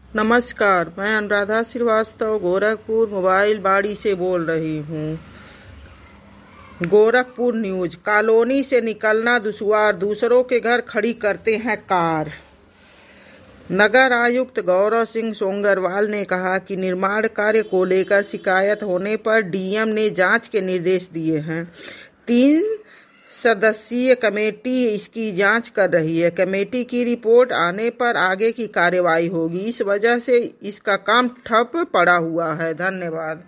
नमस्कार, मैं अनुराधा श्रीवास्तव गोरखपुर मोबाइल बाड़ी से बोल रही हूँ। गोरखपुर न्यूज। कॉलोनी से निकलना दुश्वार, दूसरों के घर खड़ी करते हैं कार। नगर आयुक्त गौरव सिंह सोंगरवाल ने कहा कि निर्माण कार्य को लेकर शिकायत होने पर डीएम ने जांच के निर्देश दिए हैं। 3 सदस्यीय कमेटी इसकी जांच कर रही है। कमेटी की रिपोर्ट आने पर आगे की कार्रवाई होगी। इस वजह से इसका काम ठप पड़ा हुआ है। धन्यवाद।